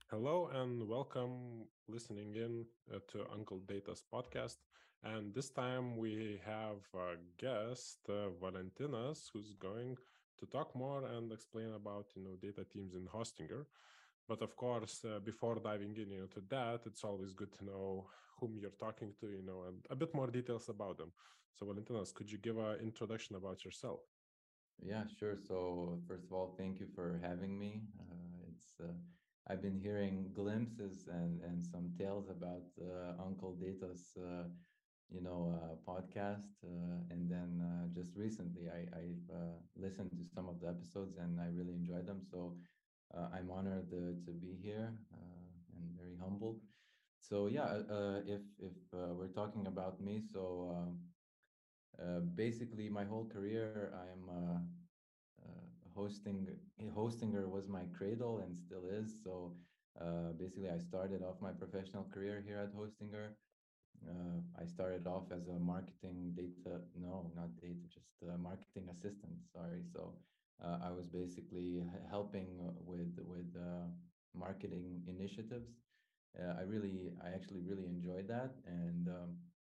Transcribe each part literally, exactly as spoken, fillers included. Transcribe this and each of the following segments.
Hello and welcome listening in uh, to Uncle Data's podcast. And this time we have a guest, uh, Valentinas, who's going to talk more and explain about you know data teams in Hostinger. But of course, uh, before diving in you know, to that, it's always good to know whom you're talking to, you know, and a bit more details about them. So, Valentinas, could you give an introduction about yourself? Yeah, sure. So first of all, thank you for having me. Uh, it's uh, I've been hearing glimpses and and some tales about uh, Uncle Data's uh, you know uh, podcast, uh, and then uh, just recently I I've uh, listened to some of the episodes and I really enjoyed them. So uh, I'm honored uh, to be here uh, and very humbled. So yeah, uh, uh, if if uh, we're talking about me, so. Um, uh, basically, my whole career, I'm uh, uh, hosting. Hostinger was my cradle and still is. So uh, basically, I started off my professional career here at Hostinger. Uh, I started off as a marketing data, no, not data, just a marketing assistant. Sorry. So uh, I was basically h- helping uh, with with uh, marketing initiatives. Uh, I really, I actually really enjoyed that, and um,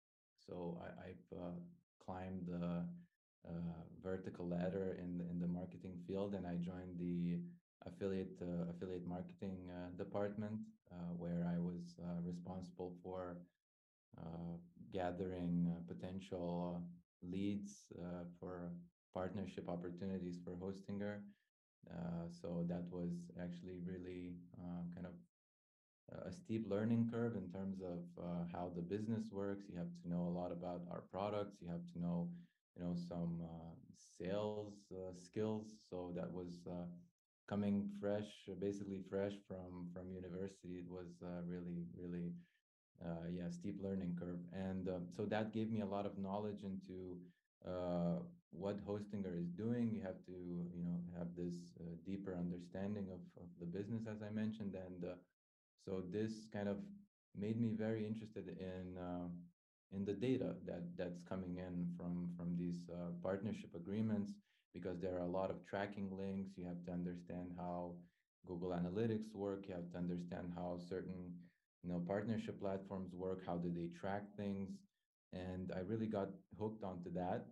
so I, I've uh, climbed the uh, vertical ladder in the, in the marketing field, and I joined the affiliate uh, affiliate marketing uh, department, uh, where I was uh, responsible for uh, gathering uh, potential leads uh, for partnership opportunities for Hostinger. Uh, so that was actually really uh, kind of a steep learning curve in terms of uh, how the business works. You have to know a lot about our products. You have to know, you know, some uh, sales uh, skills. So that was uh, coming fresh, basically fresh from from university. It was uh, really, really, uh, yeah, steep learning curve. And um, so that gave me a lot of knowledge into uh, what Hostinger is doing. You have to, you know, have this uh, deeper understanding of, of the business, as I mentioned, and uh, so this kind of made me very interested in uh, in the data that that's coming in from from these uh, partnership agreements, because there are a lot of tracking links. You have to understand how Google Analytics work. You have to understand how certain you know partnership platforms work. How do they track things? And I really got hooked onto that.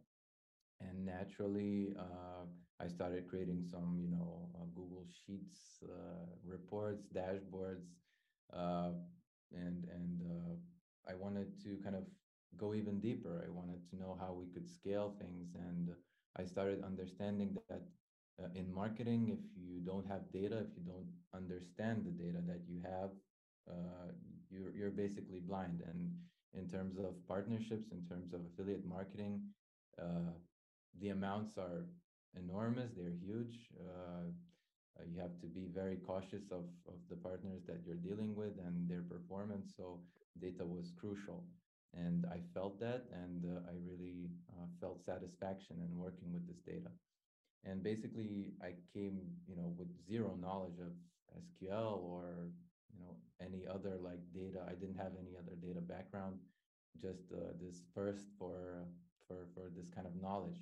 And naturally, uh, I started creating some, you know, uh, Google Sheets, uh, reports, dashboards, uh, and and uh, I wanted to kind of go even deeper. I wanted to know how we could scale things, and I started understanding that uh, in marketing, if you don't have data, if you don't understand the data that you have, uh, you're you're basically blind. And in terms of partnerships, in terms of affiliate marketing. Uh, the amounts are enormous, they're huge. Uh, uh, you have to be very cautious of, of the partners that you're dealing with and their performance. So data was crucial. And I felt that, and uh, I really uh, felt satisfaction in working with this data. And basically, I came, you know, with zero knowledge of S Q L or, you know, any other like data. I didn't have any other data background, just uh, this first for for for this kind of knowledge.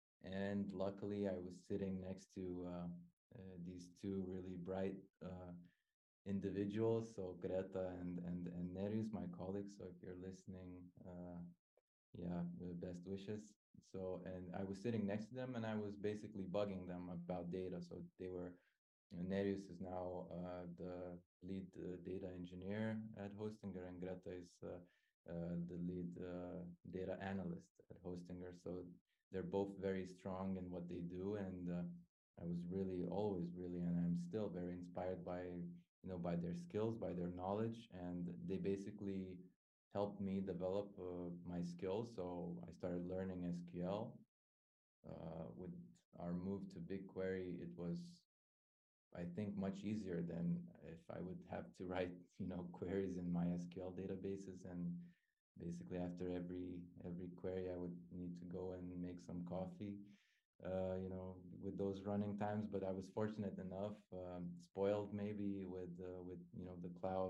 And luckily, I was sitting next to uh, uh, these two really bright uh, individuals. So Greta and and and Neris, my colleagues. So if you're listening, uh, yeah, the best wishes. So, and I was sitting next to them, and I was basically bugging them about data. So they were, uh, Nereus is now uh, the lead uh, data engineer at Hostinger, and Greta is uh, uh, the lead uh, data analyst at Hostinger. So they're both very strong in what they do, and uh, I was really always really, and I'm still very inspired by you know by their skills, by their knowledge, and they basically helped me develop uh, my skills. So I started learning S Q L. Uh, with our move to BigQuery, it was, I think, much easier than if I would have to write, you know, queries in MySQL databases. And basically, after every every query, I would need to go and make some coffee, uh, you know, with those running times. But I was fortunate enough, um, spoiled maybe with uh, with you know the cloud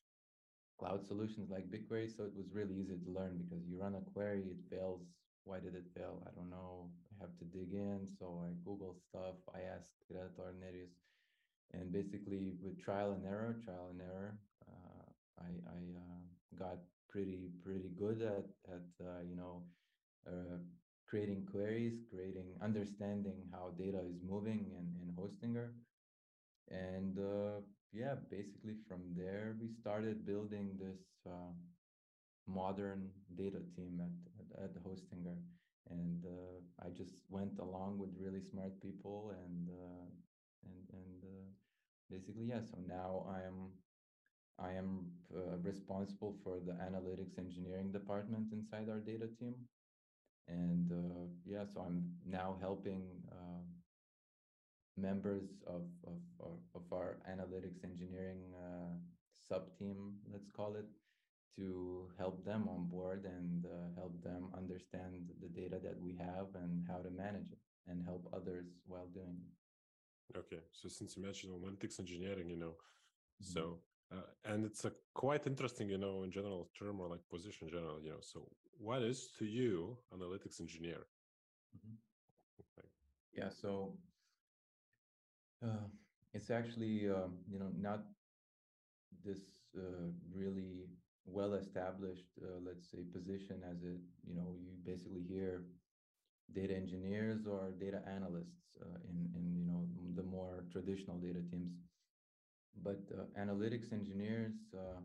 cloud solutions like BigQuery. So it was really easy to learn because you run a query, it fails. Why did it fail? I don't know. I have to dig in. So I Google stuff. I asked Greta or Nereus. And basically, with trial and error, trial and error, uh, I, I uh, got pretty pretty good at at uh, you know uh, creating queries, creating understanding how data is moving in in Hostinger, and uh, yeah, basically from there we started building this uh, modern data team at at, at Hostinger, and uh, I just went along with really smart people, and uh, and and uh, basically yeah. So now I am I am uh, responsible for the analytics engineering department inside our data team, and uh, yeah, so I'm now helping uh, members of, of, of, of our analytics engineering uh, sub team, let's call it, to help them on board and uh, help them understand the data that we have and how to manage it and help others while doing it. Okay, so since you mentioned analytics engineering, you know, Mhm. so uh, and it's a quite interesting, you know, in general term or like position in general, you know. So what is to you analytics engineer? Mhm. Like, Yeah, so uh, it's actually um, you know not this uh, really well established, uh, let's say, position as it, you know, you basically hear data engineers or data analysts uh, in, in, you know, the more traditional data teams. But uh, analytics engineers, uh,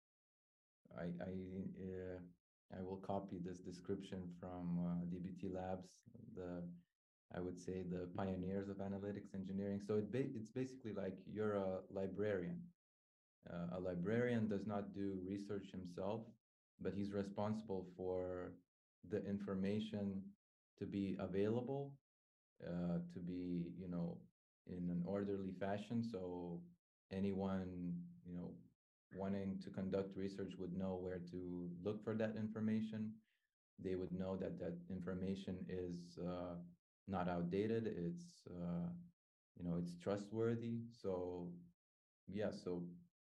I, I, uh, I will copy this description from uh, D B T Labs, the, I would say the pioneers of analytics engineering. So it ba it's basically like you're a librarian. Uh, a librarian does not do research himself, but he's responsible for the information to be available, uh, to be, you know, in an orderly fashion. So anyone, you know, wanting to conduct research would know where to look for that information. They would know that that information is uh, not outdated. It's, uh, you know, it's trustworthy. So yeah, so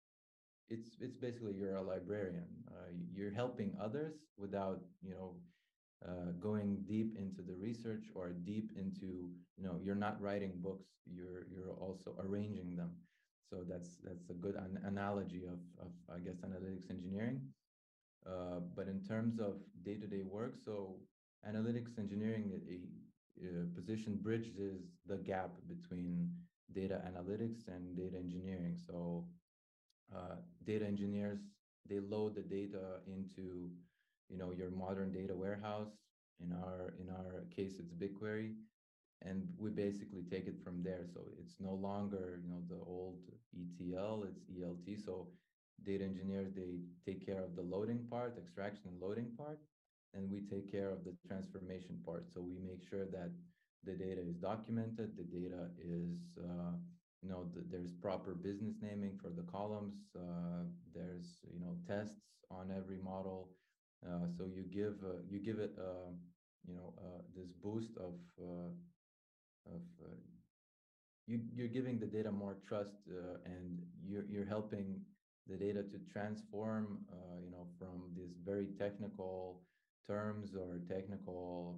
it's it's basically you're a librarian. Uh, you're helping others without you know uh, going deep into the research or deep into you know you're not writing books. You're you're also arranging them. So that's that's a good an analogy of of I guess analytics engineering. Uh, but in terms of day-to-day work, so analytics engineering a, a position bridges the gap between data analytics and data engineering. So uh, data engineers, they load the data into you know your modern data warehouse. In our in our case it's BigQuery, and we basically take it from there. So it's no longer you know the old E T L, it's E L T. So data engineers, they take care of the loading part, extraction and loading part, and we take care of the transformation part. So we make sure that the data is documented, the data is uh, you know the, there's proper business naming for the columns, uh, there's you know tests on every model, uh, so you give uh, you give it uh, you know uh, this boost of uh, of uh, you you're giving the data more trust, uh, and you're you're helping the data to transform uh, you know from these very technical terms or technical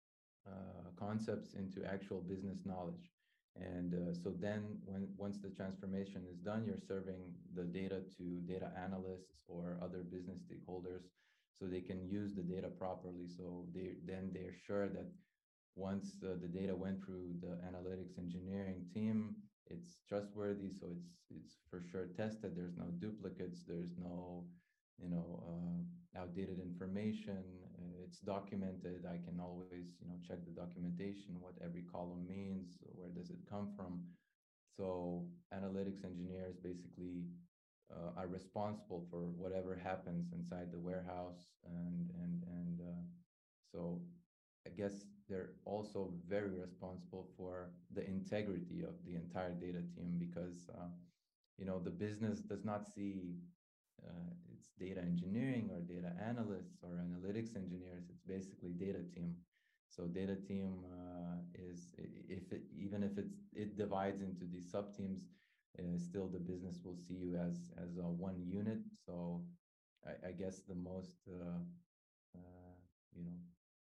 uh, concepts into actual business knowledge. And uh, so then when once the transformation is done, you're serving the data to data analysts or other business stakeholders so they can use the data properly. So they then they're sure that once uh, the data went through the analytics engineering team, it's trustworthy. So it's it's for sure tested. There's no duplicates. There's no you know uh, outdated information. Uh, it's documented. I can always you know check the documentation, what every column means, where does it come from. So analytics engineers basically uh, are responsible for whatever happens inside the warehouse, and and and uh, so I guess they're also very responsible for the integrity of the entire data team, because uh, you know the business does not see uh, it's data engineering or data analysts or analytics engineers. It's basically data team. So data team uh, is if it even if it's it divides into these sub teams, uh, still the business will see you as as a one unit. So I, I guess the most uh, uh, you know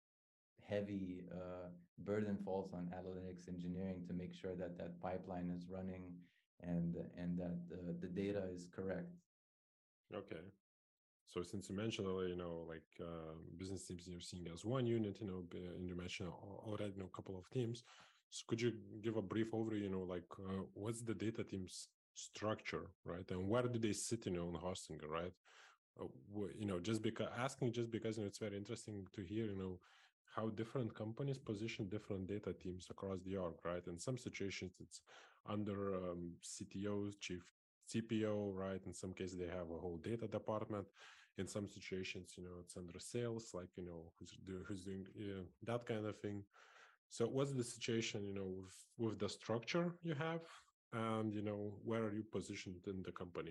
heavy uh, burden falls on analytics engineering to make sure that that pipeline is running and and that uh, the data is correct. Okay. So since you mentioned, uh, you know, like uh, business teams you're seeing as one unit, you know, and you mentioned already, you know, a couple of teams. So could you give a brief overview, you know, like uh, what's the data team's structure, right? And where do they sit, you know, on Hostinger, right? Uh, you know, just because asking, just because, you know, it's very interesting to hear, you know, how different companies position different data teams across the org, right? In some situations, it's under um, C T Os, chief C P O, right? In some cases, they have a whole data department. In some situations, you know, it's under sales, like, you know, who's, do, who's doing uh, that kind of thing. So what's the situation, you know, with, with the structure you have, and, you know, where are you positioned in the company?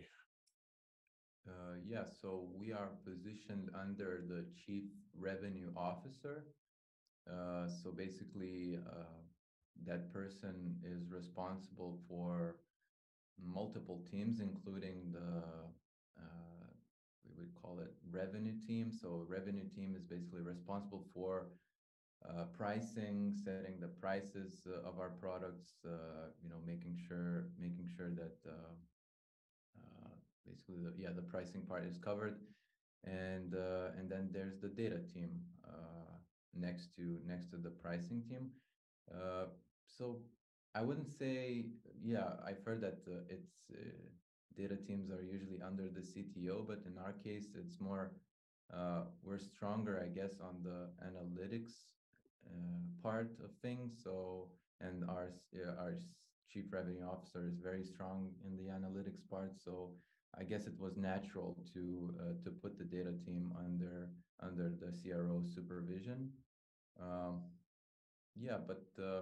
Uh, yeah, so we are positioned under the Chief Revenue Officer. Uh, so basically, uh, that person is responsible for multiple teams, including the, uh, we would call it revenue team. So revenue team is basically responsible for uh, pricing, setting the prices uh, of our products, uh, you know, making sure making sure that uh, uh, basically the, yeah, the pricing part is covered, and uh, and then there's the data team uh, next to next to the pricing team. Uh, so I wouldn't say, yeah, I've heard that uh, it's uh, data teams are usually under the C T O, but in our case, it's more uh, we're stronger, I guess, on the analytics uh, part of things. So and our uh, our chief revenue officer is very strong in the analytics part. So I guess it was natural to uh, to put the data team under under the C R O supervision. Um, yeah, but uh,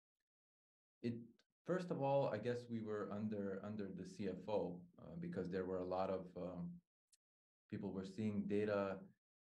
it first of all, I guess we were under under the C F O uh, because there were a lot of um, people were seeing data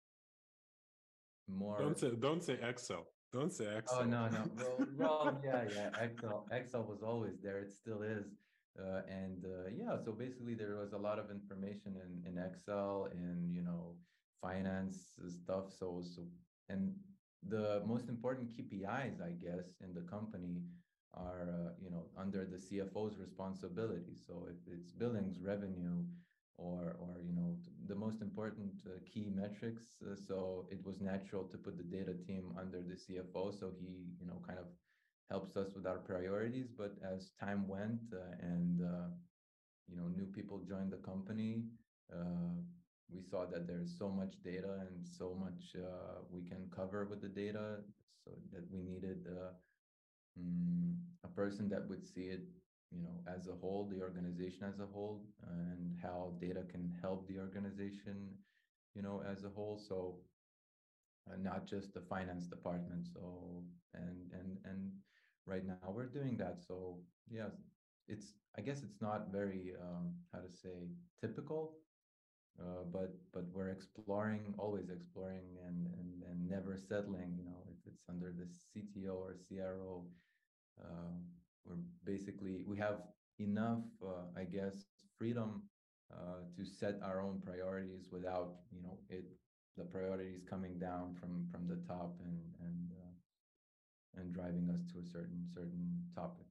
Don't more. say don't say Excel. Don't say Oh Excel. no, no. Well, well, yeah, yeah. Excel, Excel was always there. It still is. Uh, and uh, yeah, so basically there was a lot of information in in Excel and you know finance stuff. So so and the most important K P Is, I guess, in the company are uh, you know under the C F O's responsibility. So if it's billings, revenue, or or you know the most important uh, key metrics. Uh, so it was natural to put the data team under the C F O. So he you know kind of helps us with our priorities. But as time went uh, and uh, you know new people joined the company, uh, we saw that there's so much data and so much uh, we can cover with the data, so that we needed uh, mm, a person that would see it, you know, as a whole, the organization as a whole, and how data can help the organization, you know, as a whole. So uh, not just the finance department. So and and and right now we're doing that. So yeah, it's I guess it's not very um, how to say typical, uh, but but we're exploring, always exploring, and and and never settling. You know, if it's under the C T O or C R O, um, we're basically we have enough, uh, I guess, freedom uh, to set our own priorities without, you know, it the priorities coming down from from the top and and uh, and driving us to a certain certain topic.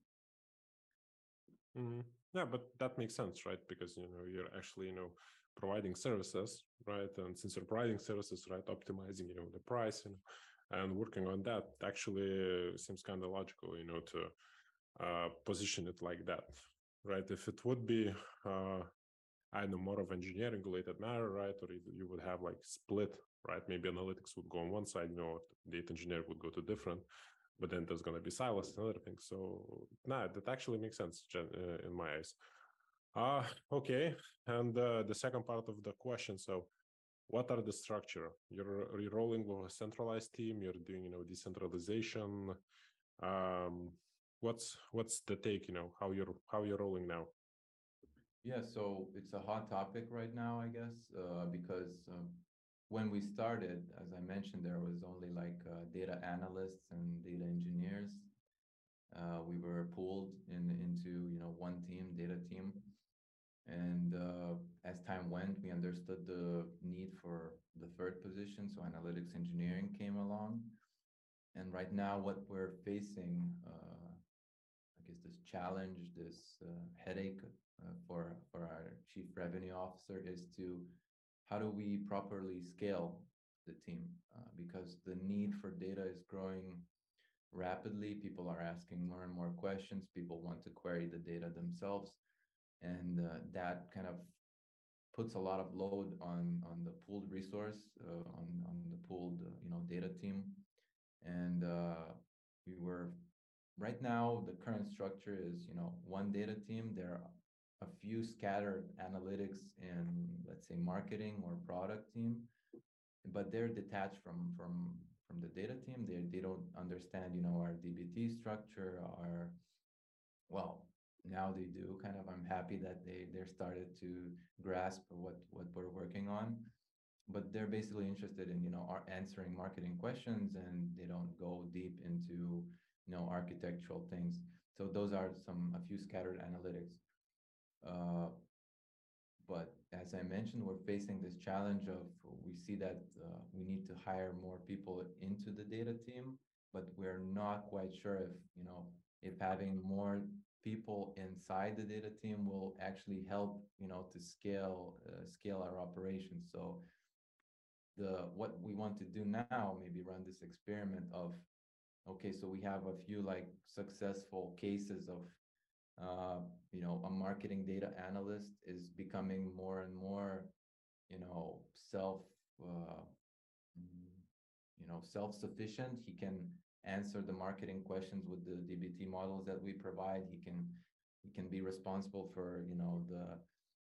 Mm-hmm. Yeah, but that makes sense, right? Because you know you're actually you know providing services, right? And since you're providing services, right, optimizing you know the price and and working on that actually seems kind of logical, you know, to uh, position it like that, right? If it would be uh, I don't know, more of engineering related matter, right? Or you would have like split, right? Maybe analytics would go on one side, you know, data engineer would go to different, but then there's going to be silos and other things. So, nah, that actually makes sense uh, in my eyes. Ah, uh, okay. And uh, the second part of the question. So, what are the structure? You're re-rolling with a centralized team. You're doing, you know, decentralization. Um, what's what's the take? You know, how you're how you're rolling now? Yeah, so it's a hot topic right now, I guess, uh, because um, when we started, as I mentioned, there was only like uh, data analysts and data engineers. Uh, we were pooled in into you know one team, data team, and uh, as time went, we understood the need for the third position. So analytics engineering came along, and right now, what we're facing, uh, guess this challenge, this uh, headache uh, for for our chief revenue officer is to how do we properly scale the team uh, because the need for data is growing rapidly. People are asking more and more questions. People want to query the data themselves, and uh, that kind of puts a lot of load on on the pooled resource, uh, on on the pooled uh, you know data team, and uh, we were right now the current structure is you know one data team. There are a few scattered analytics in let's say marketing or product team, but they're detached from from from the data team. They they don't understand you know our D B T structure, our well now they do kind of. I'm happy that they they're started to grasp what what we're working on, but they're basically interested in you know are answering marketing questions, and they don't go deep into you know architectural things. So those are some a few scattered analytics. uh, but as I mentioned, we're facing this challenge of we see that uh, we need to hire more people into the data team, but we're not quite sure if, you know, if having more people inside the data team will actually help, you know, to scale uh, scale our operations. So the what we want to do now, maybe run this experiment of, okay, so we have a few like successful cases of uh, you know, a marketing data analyst is becoming more and more, you know, self, uh, mm, you know, self-sufficient. He can answer the marketing questions with the D B T models that we provide. He can he can be responsible for, you know, the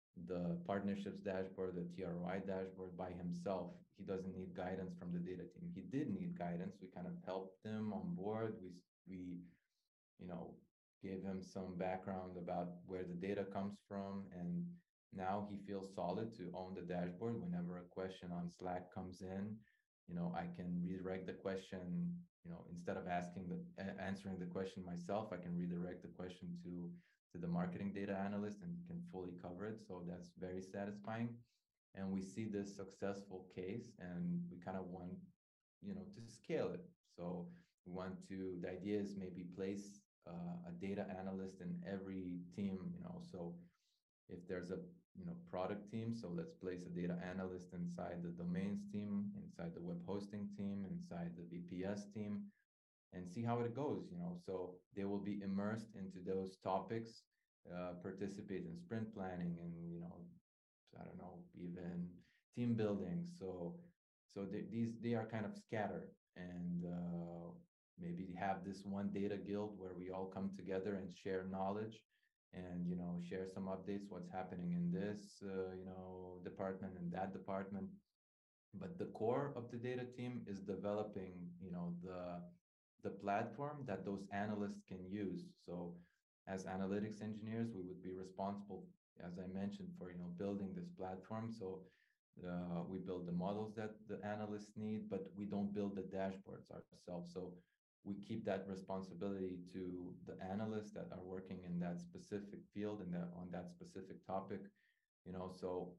the partnerships dashboard, the T R O I dashboard by himself. He doesn't need guidance from the data team. He did need guidance. We kind of helped him on board. We we you know gave him some background about where the data comes from, and now he feels solid to own the dashboard. Whenever a question on Slack comes in, you know I can redirect the question. You know instead of asking the a- answering the question myself, I can redirect the question to to the marketing data analyst, and can fully cover it. So that's very satisfying, and we see this successful case, and we kind of want you know to scale it. So we want to the idea is maybe place uh, a data analyst in every team. You know so if there's a you know product team, so let's place a data analyst inside the domains team, inside the web hosting team, inside the V P S team, and see how it goes. You know so they will be immersed into those topics, uh, participate in sprint planning, and you know I don't know, even team building. So so they, these they are kind of scattered, and uh, maybe have this one data guild where we all come together and share knowledge, and you know share some updates, what's happening in this uh, you know department and that department. But the core of the data team is developing you know the the platform that those analysts can use. So as analytics engineers, we would be responsible, as I mentioned, for you know building this platform. So uh, we build the models that the analysts need, but we don't build the dashboards ourselves. So we keep that responsibility to the analysts that are working in that specific field and that on that specific topic. You know, so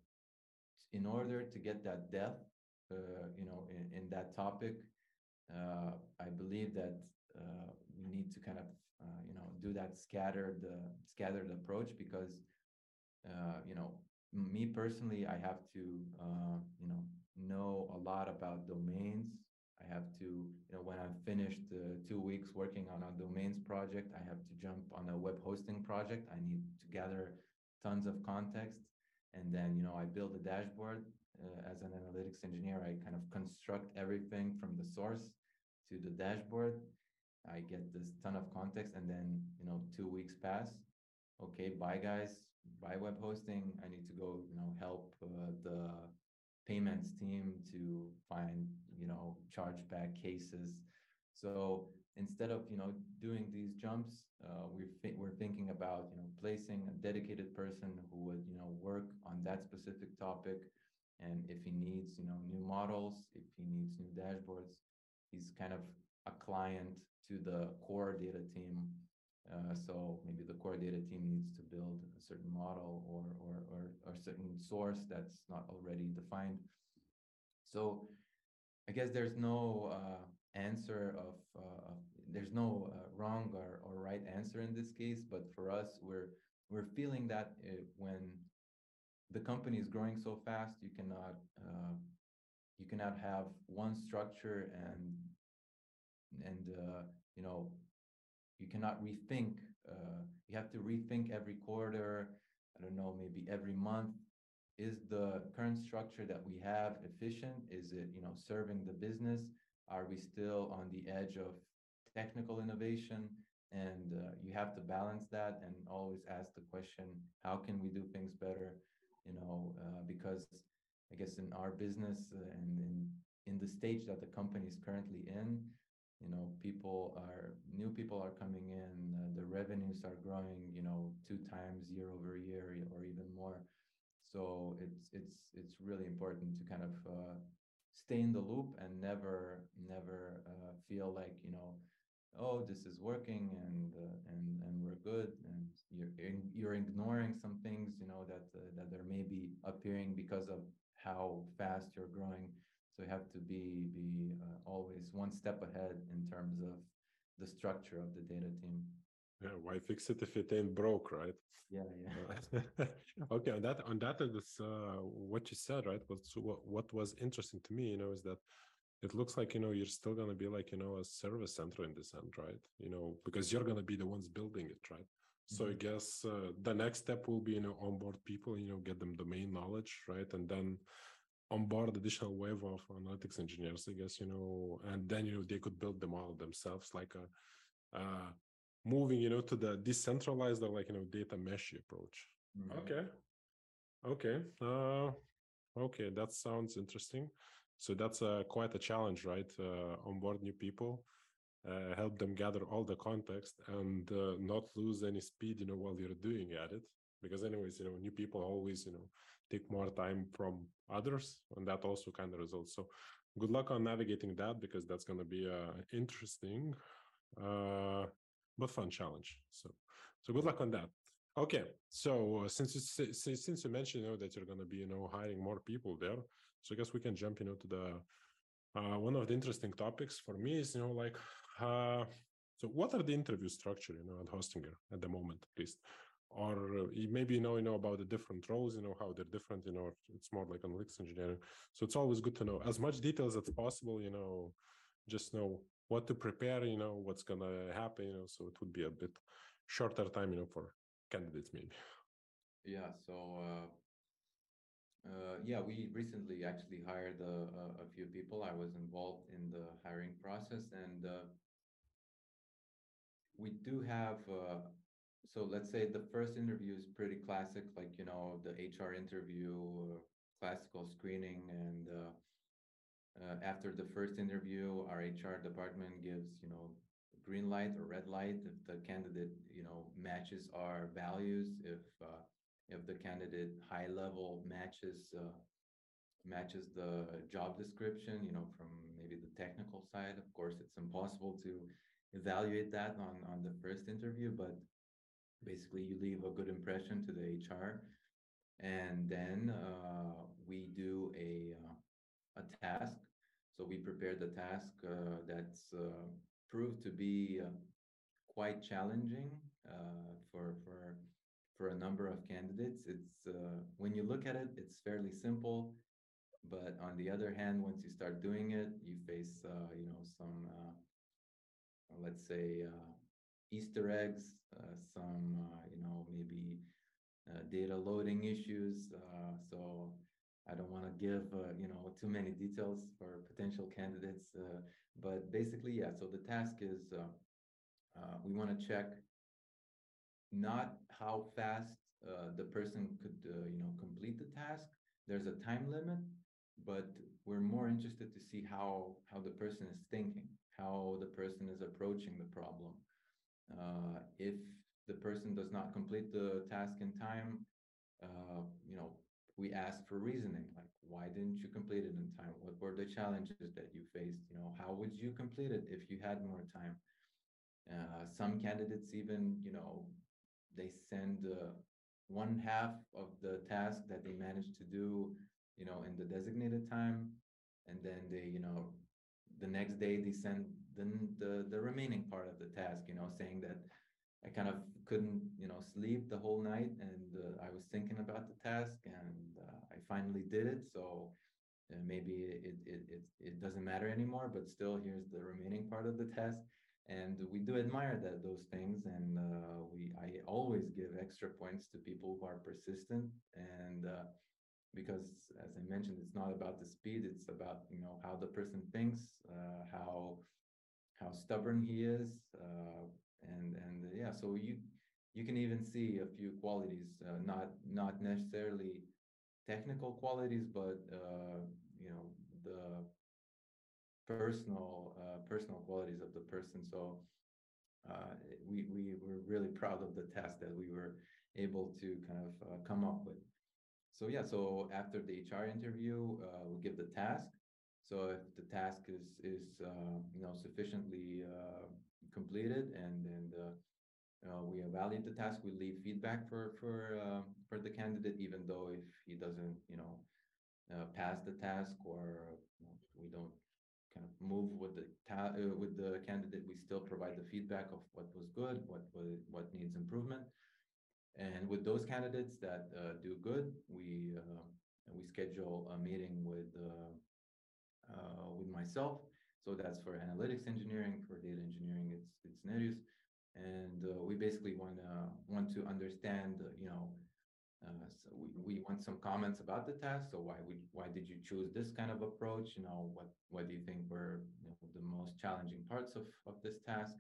in order to get that depth, uh, you know, in, in that topic, uh, I believe that uh, we need to kind of uh, you know do that scattered uh, scattered approach, because uh, you know me personally, I have to uh, you know know a lot about domains. I have to you know when I'm finished uh, two weeks working on a domains project, I have to jump on a web hosting project. I need to gather tons of context, and then you know I build a dashboard. Uh, as an analytics engineer, I kind of construct everything from the source to the dashboard. I get this ton of context, and then you know two weeks pass. Okay, bye guys, bye web hosting. I need to go you know help uh, the payments team to find you know chargeback cases. So instead of you know doing these jumps, uh, we're th- we're thinking about you know placing a dedicated person who would you know work on that specific topic, and if he needs you know new models, if he needs new dashboards, he's kind of a client to the core data team. Uh, so maybe the core data team needs to build a certain model, or or or, or certain source that's not already defined. So I guess there's no uh, answer of uh, there's no uh, wrong or, or right answer in this case, but for us, we're we're feeling that uh, when the company is growing so fast, you cannot uh, you cannot have one structure and and uh, you know you cannot rethink. Uh, you have to rethink every quarter. I don't know, maybe every month. Is the current structure that we have efficient? Is it, you know, serving the business? Are we still on the edge of technical innovation? And uh, you have to balance that and always ask the question, how can we do things better? You know, uh, because I guess in our business uh, and in in the stage that the company is currently in, you know, people are new people are coming in, uh, the revenues are growing, you know, two times year over year or even more. So it's it's it's really important to kind of uh, stay in the loop and never never uh, feel like, you know, oh, this is working and uh, and and we're good, and you're you're ignoring some things, you know, that uh, that there may be appearing because of how fast you're growing. So you have to be be uh, always one step ahead in terms of the structure of the data team. Yeah, why fix it if it ain't broke, right? Yeah, yeah. Okay, on that, on that, is uh, what you said, right? What's, what what was interesting to me, you know, is that it looks like, you know, you're still gonna be like, you know, a service center in this end, right? You know, because you're gonna be the ones building it, right? So mm-hmm. I guess uh, the next step will be, you know, onboard people, you know, get them domain knowledge, right? And then onboard additional wave of analytics engineers, I guess, you know, and then, you know, they could build them all themselves, like a, uh, moving, you know, to the decentralized or like, you know, data mesh approach. Mm-hmm. Okay. Okay. Uh, okay. That sounds interesting. So that's uh, quite a challenge, right? Uh, onboard new people, uh, help them gather all the context and uh, not lose any speed, you know, while you're doing at it. Because anyways, you know, new people always, you know, take more time from others, and that also kind of results. So good luck on navigating that, because that's going to be uh, interesting, uh, but fun challenge. So, so good luck on that. Okay, so uh, since you, since you mentioned, you know, that you're going to be, you know, hiring more people there, so I guess we can jump, you know, to the uh, one of the interesting topics for me is, you know, like, uh, so what are the interview structure, you know, at Hostinger at the moment, at least? Or uh, maybe, you know, you know about the different roles, you know, how they're different, you know, it's more like analytics engineering. So it's always good to know as much details as possible, you know, just know what to prepare, you know, what's going to happen, you know, so it would be a bit shorter time, you know, for candidates maybe. Yeah, so uh, uh, yeah, we recently actually hired a, a few people. I was involved in the hiring process, and uh, we do have, uh, so let's say the first interview is pretty classic, like, you know, the H R interview, uh, classical screening, and uh, uh, after the first interview, our H R department gives, you know, green light or red light if the candidate, you know, matches our values, if uh, if the candidate high level matches uh, matches the job description, you know, from maybe the technical side. Of course, it's impossible to evaluate that on on the first interview, but basically you leave a good impression to the H R, and then uh, we do a uh, a task. So we prepare the task uh, that's uh, proved to be uh, quite challenging uh, for for for a number of candidates. It's uh, when you look at it, it's fairly simple, but on the other hand, once you start doing it, you face uh, you know some uh, let's say uh, Easter eggs, uh, some uh, you know maybe uh, data loading issues. Uh, so I don't want to give uh, you know too many details for potential candidates, uh, but basically, yeah. So the task is uh, uh, we want to check not how fast uh, the person could uh, you know complete the task. There's a time limit, but we're more interested to see how how the person is thinking, how the person is approaching the problem. Uh, if the person does not complete the task in time, uh, you know, we ask for reasoning, like, why didn't you complete it in time? What were the challenges that you faced? You know, how would you complete it if you had more time? Uh, some candidates even, you know, they send uh, one half of the task that they managed to do, you know, in the designated time, and then they, you know, the next day they send the, the the remaining part of the task, you know, saying that I kind of couldn't, you know, sleep the whole night, and uh, I was thinking about the task, and uh, I finally did it. So uh, maybe it, it it it doesn't matter anymore, but still, here's the remaining part of the task. And we do admire that those things, and uh, we I always give extra points to people who are persistent, and uh, because, as I mentioned, it's not about the speed; it's about, you know, how the person thinks, uh, how how stubborn he is, uh, and and uh, yeah. So you you can even see a few qualities, uh, not not necessarily technical qualities, but uh, you know, the personal uh, personal qualities of the person. So uh, we we were really proud of the task that we were able to kind of uh, come up with. So yeah, so after the H R interview, uh, we give the task. So if the task is is uh, you know, sufficiently uh, completed, and and uh, uh, we evaluate the task, we leave feedback for for uh, for the candidate, even though if he doesn't, you know, uh, pass the task, or you know, we don't kind of move with the ta- uh, with the candidate, we still provide the feedback of what was good, what was what needs improvement. And with those candidates that uh, do good, we uh, we schedule a meeting with uh, uh, with myself. So that's for analytics engineering. For data engineering, it's it's Nereus, and uh, we basically want to want to understand, uh, you know. Uh, so we, we want some comments about the task. So why would why did you choose this kind of approach? You know, what what do you think were, you know, the most challenging parts of of this task?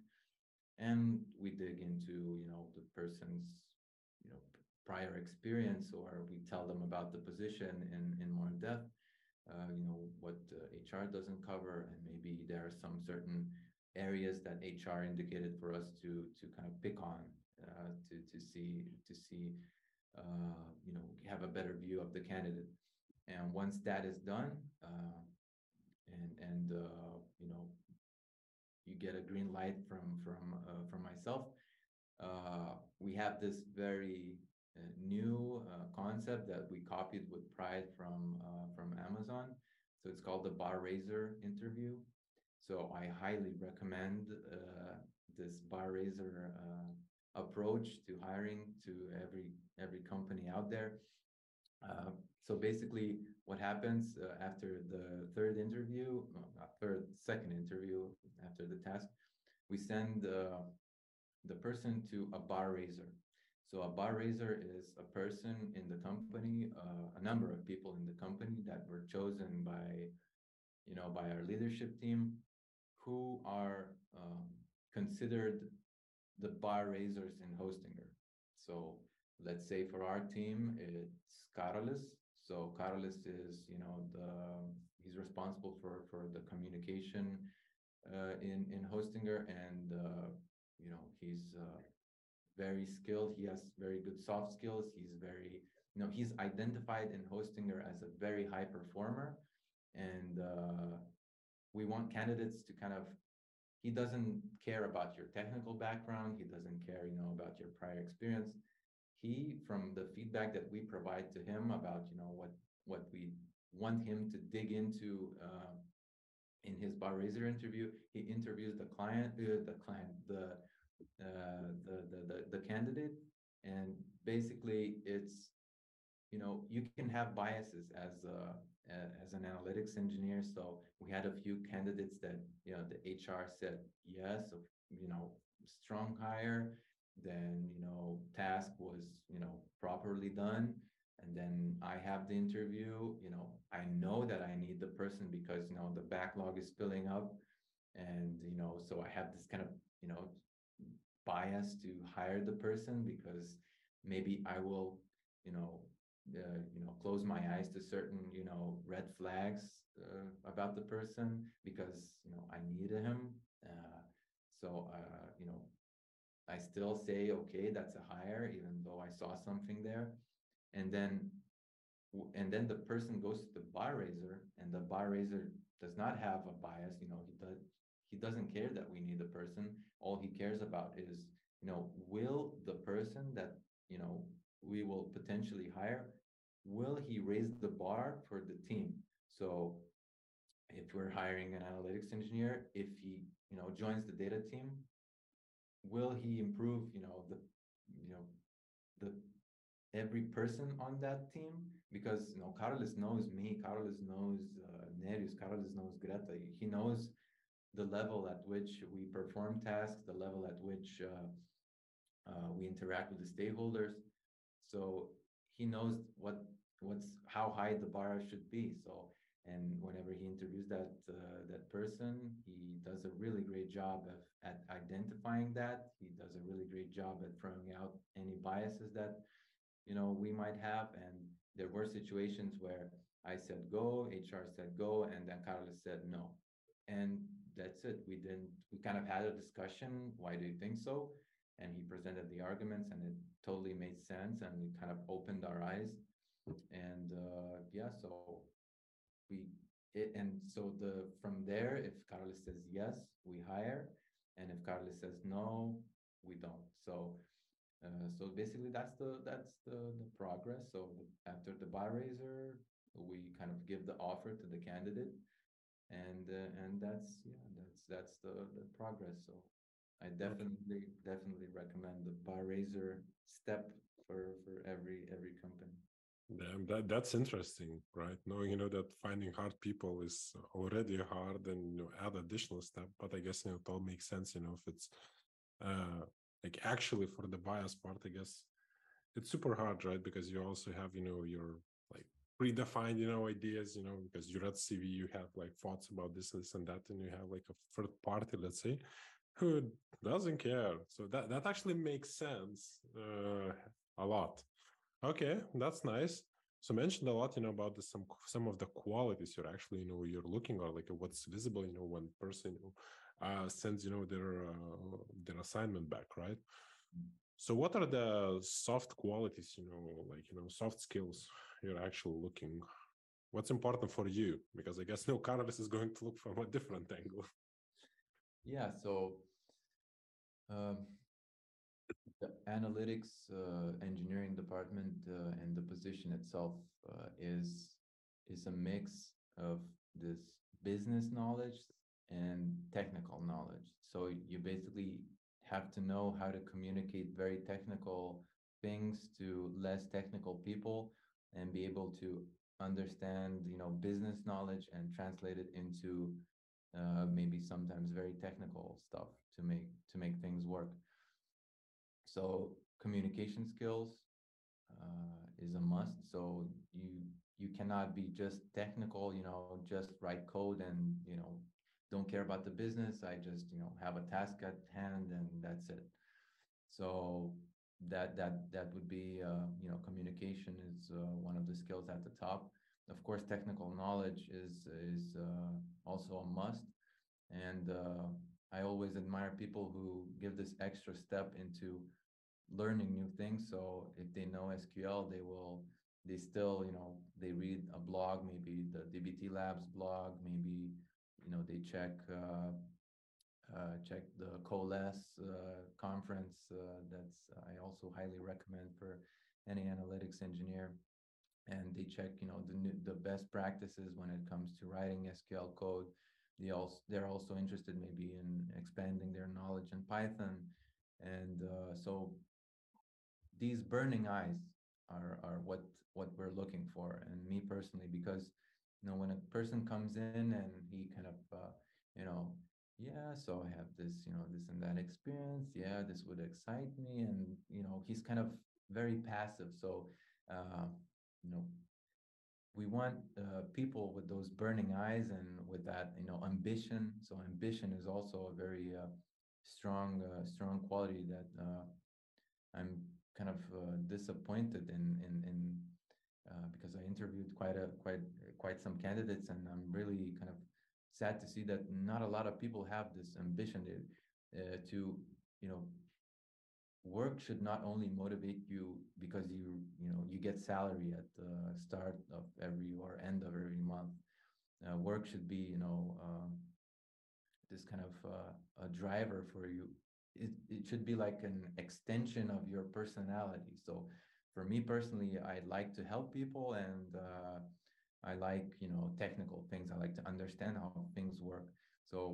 And we dig into, you know, the person's, you know, prior experience, or we tell them about the position in in more depth, uh, you know, what uh, H R doesn't cover, and maybe there are some certain areas that H R indicated for us to to kind of pick on, uh, to to see to see uh, you know, have a better view of the candidate. And once that is done, uh, and and uh, you know, you get a green light from from uh, from myself, uh, we have this very uh, new uh, concept that we copied with pride from uh, from Amazon. So it's called the bar raiser interview. So I highly recommend uh, this bar raiser uh, approach to hiring, to every every company out there. Uh, so basically, what happens uh, after the third interview, no, not third, second interview after the task, we send uh, the person to a bar raiser. So a bar raiser is a person in the company, uh, a number of people in the company that were chosen by, you know, by our leadership team, who are um, considered the bar raisers in Hostinger. So let's say for our team, it's Karolis. So Karolis is, you know, the he's responsible for for the communication uh, in in Hostinger, and uh, you know, he's uh, very skilled. He has very good soft skills. He's very, you know, he's identified in Hostinger as a very high performer, and uh, we want candidates to kind of, he doesn't care about your technical background. He doesn't care, you know, about your prior experience. He, from the feedback that we provide to him about, you know, what what we want him to dig into uh, in his bar raiser interview, he interviews the client, uh, the client, the, uh, the the the the candidate, and basically it's, you know, you can have biases as a, as an analytics engineer. So we had a few candidates that, you know, the H R said yes, of, you know, strong hire, then, you know, task was, you know, properly done, and then I have the interview, you know, I know that I need the person because, you know, the backlog is filling up, and, you know, so I have this kind of, you know, bias to hire the person because maybe I will, you know, uh, you know, close my eyes to certain, you know, red flags uh, about the person because, you know, I need him. Uh, so, uh, you know, I still say, okay, that's a hire, even though I saw something there. And then, and then the person goes to the bar raiser, and the bar raiser does not have a bias. You know, he does, he doesn't care that we need the person. All he cares about is, you know, will the person that, you know, we will potentially hire, will he raise the bar for the team? So if we're hiring an analytics engineer, if he you know, joins the data team, will he improve, you know, the, you know, the every person on that team? Because, you know, Carlos knows me, Carlos knows uh, Nerius, Carlos knows Greta. He knows the level at which we perform tasks, the level at which uh, uh, we interact with the stakeholders. So he knows what what's how high the bar should be. So, and whenever he interviews that uh, that person, he does a really great job of at identifying that. He does a really great job at throwing out any biases that, you know, we might have. And there were situations where I said go, H R said go, and then Carlos said no. And that's it. We didn't, we kind of had a discussion. Why do you think so? And he presented the arguments, and it totally made sense, and it kind of opened our eyes. And uh, yeah, so we, it, and so the, from there, if Carlos says yes, we hire. And if Carlos says no, we don't. So uh, so basically, that's the that's the the progress. So after the bar raiser, we kind of give the offer to the candidate, and uh, and that's yeah, that's that's the the progress. So I Okay. definitely definitely recommend the bar raiser step for for every every company. Damn, that that's interesting, right? Knowing, you know, that finding hard people is already hard, and you know, add additional step. But I guess, you know, it all makes sense, you know, if it's uh like actually for the bias part, I guess it's super hard, right? Because you also have, you know, your like predefined, you know, ideas, you know, because you read C V, you have like thoughts about this, this, and that, and you have like a third party, let's say, who doesn't care. So that that actually makes sense uh, a lot. Okay, that's nice. So mentioned a lot, you know, about the, some some of the qualities you're actually, you know, you're looking, or like what's visible, you know, when person, you know, uh, sends, you know, their uh, their assignment back, right? So what are the soft qualities, you know, like, you know, soft skills you're actually looking? What's important for you? Because I guess no Carlos is going to look from a different angle. Yeah. So um, the analytics uh, engineering department uh, and the position itself uh, is is a mix of this business knowledge and technical knowledge. So you basically have to know how to communicate very technical things to less technical people, and be able to understand, you know, business knowledge and translate it into uh, maybe sometimes very technical stuff to make to make things work. So communication skills uh, is a must. So you you cannot be just technical, you know, just write code and, you know, don't care about the business. I just, you know, have a task at hand and that's it. So that that that would be uh, you know, communication is uh, one of the skills at the top. Of course, technical knowledge is is uh, also a must. And uh, I always admire people who give this extra step into learning new things. So if they know S Q L, they will, they still, you know, they read a blog, maybe the D B T Labs blog, maybe, you know, they check uh, uh, check the Coalesce uh, conference. Uh, that's I also highly recommend for any analytics engineer. And they check, you know, the new, the best practices when it comes to writing S Q L code. They also they're also interested maybe in expanding their knowledge in Python. And uh, so these burning eyes are are what what we're looking for. And me personally, because, you know, when a person comes in and he kind of uh, you know, yeah, so I have this, you know, this and that experience, yeah, this would excite me, and, you know, he's kind of very passive. So uh, you know, we want uh, people with those burning eyes and with that, you know, ambition. So ambition is also a very uh, strong uh, strong quality that uh, I'm kind of uh, disappointed in in in uh, because I interviewed quite a quite quite some candidates, and I'm really kind of sad to see that not a lot of people have this ambition to uh, to, you know, work should not only motivate you because you you know, you get salary at the start of every or end of every month. Uh, work should be, you know, um, this kind of uh, a driver for you. It, it should be like an extension of your personality. So for me personally, I like to help people, and uh, I like, you know, technical things. I like to understand how things work. So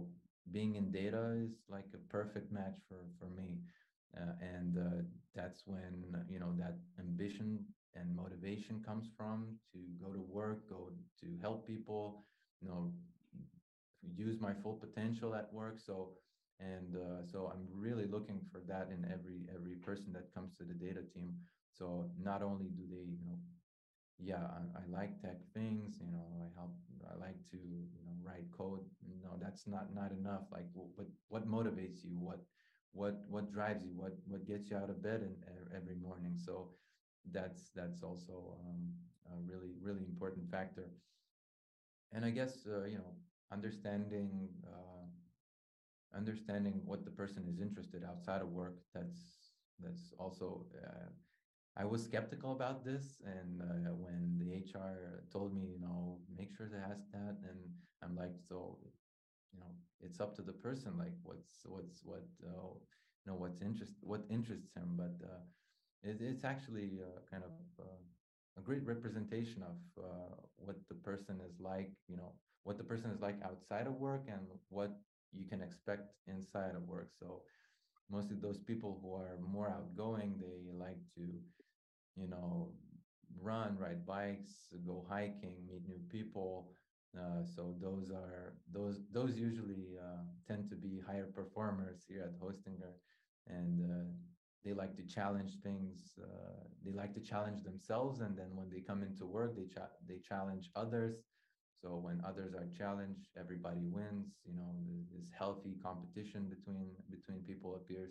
being in data is like a perfect match for for me. Uh, and uh, that's when, you know, that ambition and motivation comes from, to go to work, go to help people, you know, use my full potential at work. So, and uh, so I'm really looking for that in every every person that comes to the data team. So not only do they, you know, yeah, I, I like tech things, you know, I help, I like to, you know, write code. No, that's not not enough. Like, wh- what what motivates you? What what what drives you? What what gets you out of bed in, e- every morning? So that's that's also um, a really really important factor. And I guess, uh, you know, understanding uh, understanding what the person is interested outside of work. That's that's also, uh, I was skeptical about this, and uh, when the H R told me, you know, make sure to ask that, and I'm like, so, you know, it's up to the person, like what's what's what, uh, you know, what's interest what interests him. But uh, it, it's actually uh, kind of uh, a great representation of uh, what the person is like, you know, what the person is like outside of work and what you can expect inside of work. So mostly those people who are more outgoing, they like to, you know, run, ride bikes, go hiking, meet new people. Uh, so those are those those usually uh, tend to be higher performers here at Hostinger, and uh, they like to challenge things. Uh, they like to challenge themselves, and then when they come into work, they cha- they challenge others. So when others are challenged, everybody wins. You know, this healthy competition between between people appears.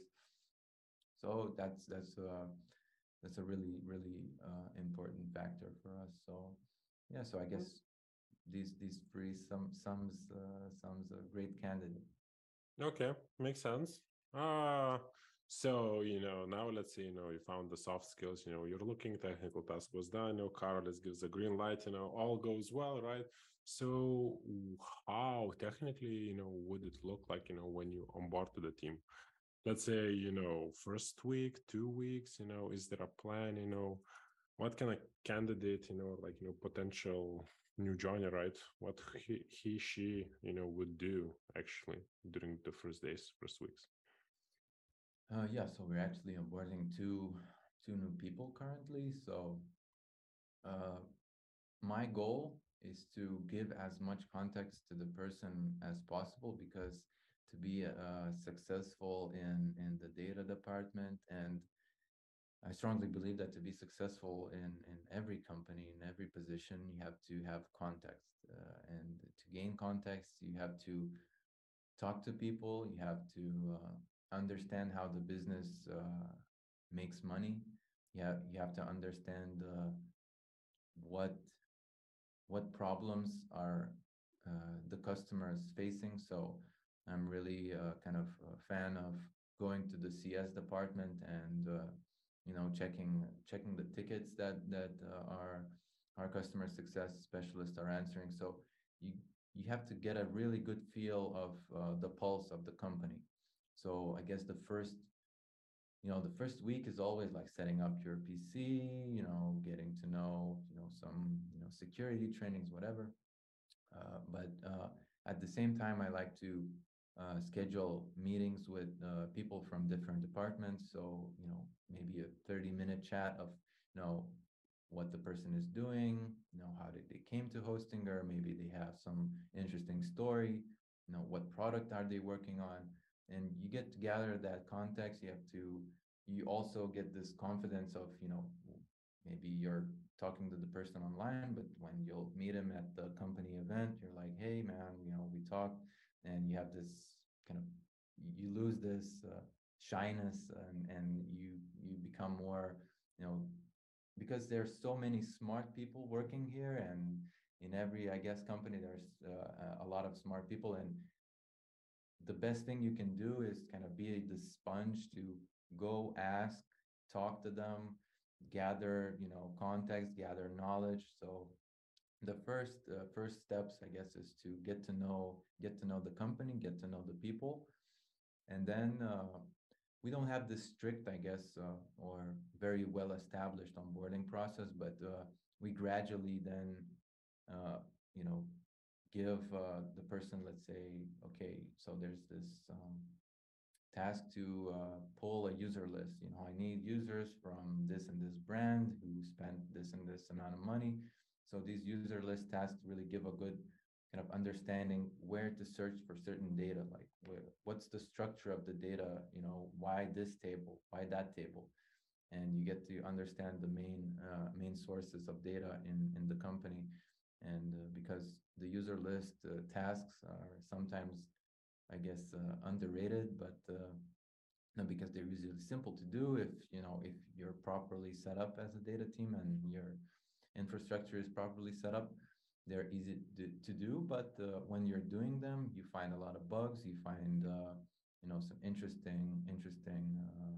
So that's that's uh, that's a really really uh, important factor for us. So yeah, so I guess these these three sum sums uh, sums a great candidate. Okay, makes sense. Uh so you know, now let's say, you know, you found the soft skills, you know, you're looking, technical task was done, you know, Carlos gives a green light, you know, all goes well, right? So how technically, you know, would it look like, you know, when you onboard to the team? Let's say, you know, first week, two weeks, you know, is there a plan, you know, what can a candidate, you know, like, you know, potential new joiner, right? What he, he she, you know, would do actually during the first days, first weeks. Uh, yeah, so we're actually onboarding two two new people currently. So uh, my goal is to give as much context to the person as possible, because to be uh, successful in in the data department, and I strongly believe that to be successful in, in every company, in every position, you have to have context. Uh, and to gain context, you have to talk to people, you have to uh, understand how the business uh, makes money. You have, you have to understand uh, what what problems are uh, the customers facing. So I'm really uh, kind of a fan of going to the C S department and uh, you know, checking checking the tickets that that uh, our our customer success specialists are answering. So you you have to get a really good feel of uh, the pulse of the company. So I guess the first, you know, the first week is always like setting up your P C, you know, getting to know, you know, some, you know, security trainings, whatever. Uh, but uh, at the same time, I like to uh, schedule meetings with uh, people from different departments. So, you know, maybe a thirty minute chat of, you know, what the person is doing, you know, how did they came to Hostinger, maybe they have some interesting story, you know, what product are they working on. And you get to gather that context. You have to, you also get this confidence of, you know, maybe you're talking to the person online, but when you'll meet him at the company event, you're like, hey man, you know, we talked, and you have this kind of, you lose this uh, shyness, and and you you become more, you know, because there's so many smart people working here, and in every, I guess, company there's uh, a lot of smart people, and the best thing you can do is kind of be the sponge to go ask, talk to them, gather, you know, context, gather knowledge. So the first uh, first steps, I guess, is to get to know get to know the company, get to know the people, and then uh, we don't have this strict, I guess, uh, or very well established onboarding process, but uh, we gradually then, uh, you know, give uh, the person, let's say, okay, so there's this um, task to uh, pull a user list. You know, I need users from this and this brand who spent this and this amount of money. So these user list tasks really give a good kind of understanding where to search for certain data, like where, what's the structure of the data, you know, why this table, why that table, and you get to understand the main uh, main sources of data in in the company. And uh, because the user list uh, tasks are sometimes, I guess, uh, underrated, but uh, not because they're usually simple to do. If you know, if you're properly set up as a data team and your infrastructure is properly set up, they're easy to, to do. But uh, when you're doing them, you find a lot of bugs. You find uh, you know, some interesting interesting uh,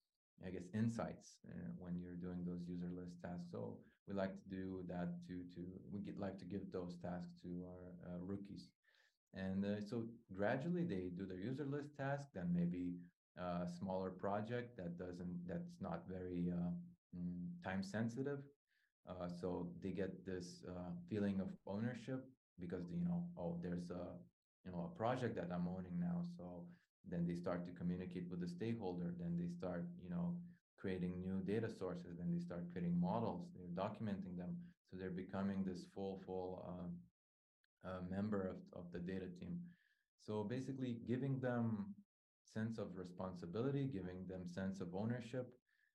I guess insights uh, when you're doing those user list tasks. So we like to do that to to we get like to give those tasks to our uh, rookies. And uh, so gradually they do their user list task, then maybe a smaller project that doesn't that's not very uh, mm, time sensitive. Uh, so they get this uh, feeling of ownership because you know, oh, there's a you know, a project that I'm owning now. So then they start to communicate with the stakeholder. Then they start, you know, creating new data sources. Then they start creating models. They're documenting them. So they're becoming this full, full um, uh, member of, of the data team. So basically giving them sense of responsibility, giving them sense of ownership,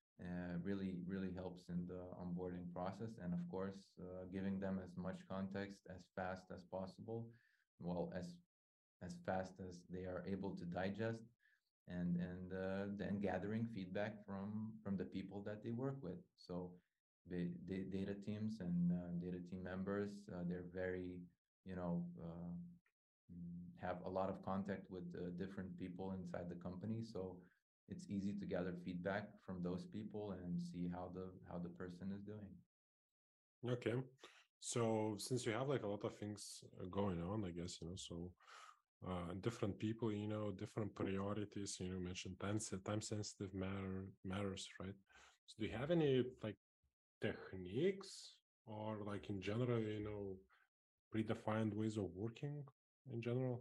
uh, really, really helps in the onboarding process. And of course, uh, giving them as much context as fast as possible, well, as as fast as they are able to digest, and and uh, then gathering feedback from from the people that they work with. So the, the data teams and uh, data team members, uh, they're very, you know, uh, mm, have a lot of contact with uh, different people inside the company. So it's easy to gather feedback from those people and see how the how the person is doing. Okay. So since you have like a lot of things uh, going on, I guess, you know, so uh, different people, you know, different priorities, you know, mentioned time, time sensitive matter matters, right? So do you have any like techniques or like in general, you know, predefined ways of working in general?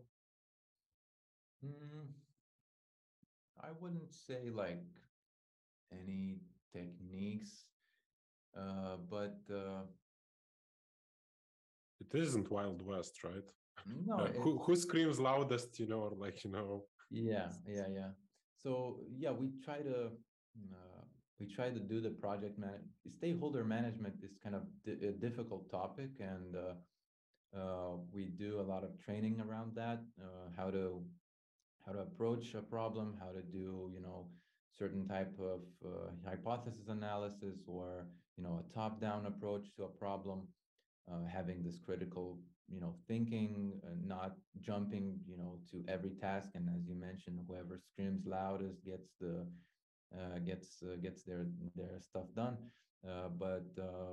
Mm, I wouldn't say like any techniques, uh, but uh, It isn't Wild West, right? no, Uh, it's who who screams loudest, you know, or like, you know. yeah, yeah, yeah. So yeah, we try to uh, we try to do the project man stakeholder management is kind of di a difficult topic, and uh, uh, we do a lot of training around that, uh, how to how to approach a problem, how to do, you know, certain type of uh, hypothesis analysis, or you know, a top-down approach to a problem, uh, having this critical, you know, thinking, uh, not jumping, you know, to every task. And as you mentioned, whoever screams loudest gets the uh, gets uh, gets their their stuff done. Uh, but uh,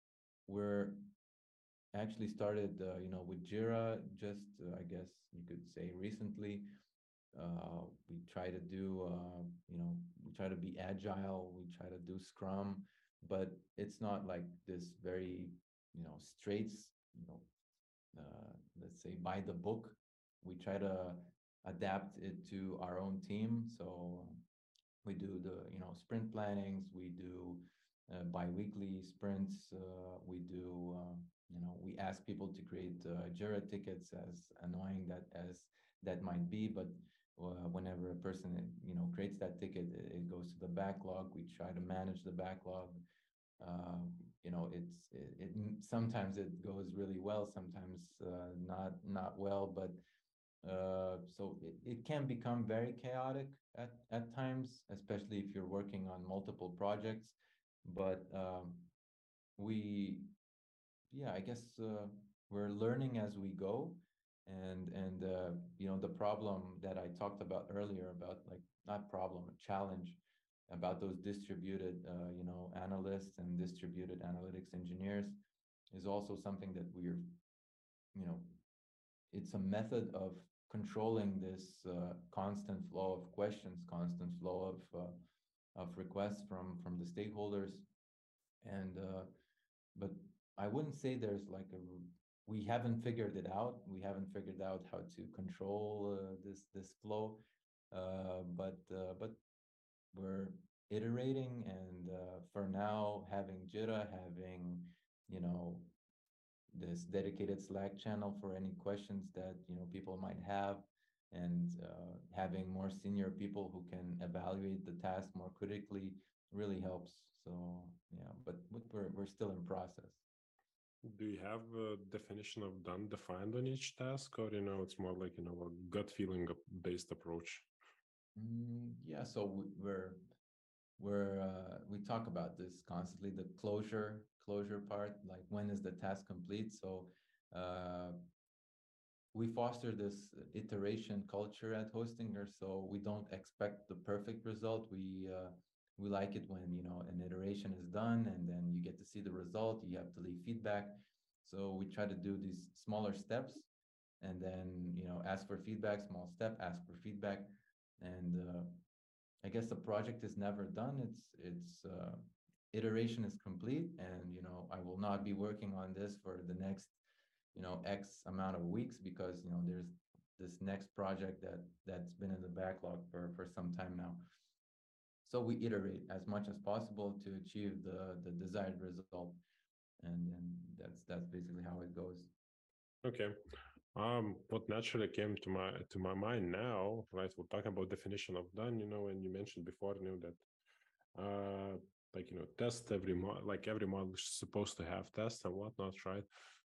we're actually started, uh, you know, with Jira. Just uh, I guess you could say recently. Uh, we try to do, uh, you know, we try to be agile. We try to do Scrum, but it's not like this very, you know, straight, you know, uh, let's say by the book. We try to adapt it to our own team. So we do the, you know, sprint plannings. We do uh, bi-weekly sprints. Uh, we do, uh, you know, we ask people to create uh, Jira tickets, as annoying that as that might be, but uh, whenever a person, you know, creates that ticket, it, it goes to the backlog. We try to manage the backlog. Uh, you know, it's it, it sometimes it goes really well, sometimes uh, not not well, but uh, so it, it can become very chaotic at, at times, especially if you're working on multiple projects. But um, we, yeah, I guess uh, we're learning as we go. And and uh, you know, the problem that I talked about earlier, about like, not problem, a challenge, about those distributed uh, you know, analysts and distributed analytics engineers, is also something that we're, you know, it's a method of controlling this uh, constant flow of questions, constant flow of uh, of requests from from the stakeholders. And uh, but I wouldn't say there's like a we haven't figured it out. We haven't figured out how to control uh, this this flow, uh, but uh, but we're iterating, and uh, for now, having Jira, having you know this dedicated Slack channel for any questions that you know people might have, and uh, having more senior people who can evaluate the task more critically really helps. So yeah, but, but we're we're still in process. Do you have a definition of done defined on each task, or you know, it's more like you know a gut feeling based approach? Mm, yeah, so we- we're we're uh, we talk about this constantly, the closure closure part, like when is the task complete. So uh, we foster this iteration culture at Hostinger, so we don't expect the perfect result. We uh, we like it when you know an iteration is done and then you get to see the result. You have to leave feedback, so we try to do these smaller steps, and then you know ask for feedback. Small step, ask for feedback, and uh, I guess the project is never done. It's it's uh, iteration is complete, and you know I will not be working on this for the next you know X amount of weeks, because you know there's this next project that that's been in the backlog for for some time now. So we iterate as much as possible to achieve the the desired result, and and that's that's basically how it goes. Okay. Um, what naturally came to my to my mind now, right? We're talking about definition of done, you know, and you mentioned before, you know, that uh like you know, test every mod like every model is supposed to have tests and whatnot, right?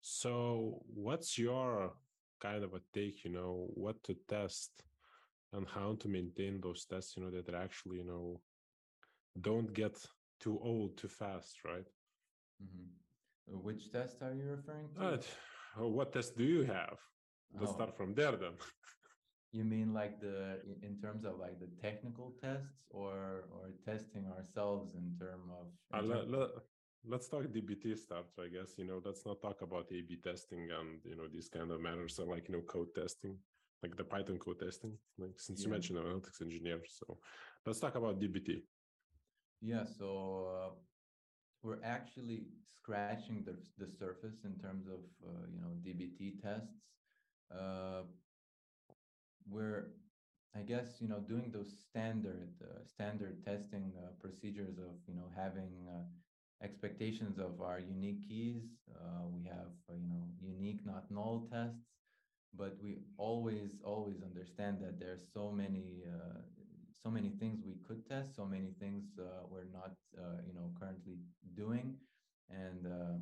So what's your kind of a take, you know, what to test and how to maintain those tests, you know, that are actually, you know, don't get too old too fast, right? Mm-hmm. Which test are you referring to? Right. What tests do you have? Let's Oh, start from there then. you mean like the in in terms of like the technical tests, or or testing ourselves in term of Uh, in let, terms let, let's talk D B T start, I guess. You know, let's not talk about A B testing and, you know, these kind of matters, so like, you know, code testing, like the Python code testing, like since you yeah. mentioned analytics engineer. So let's talk about D B T. Yeah, so uh, we're actually scratching the the surface in terms of uh, you know D B T tests. Uh, we're I guess you know doing those standard uh, standard testing uh, procedures of you know having uh, expectations of our unique keys. Uh, we have uh, you know unique not null tests, but we always always understand that there's so many uh, so many things we could test, so many things uh, we're not uh, you know currently doing, and uh,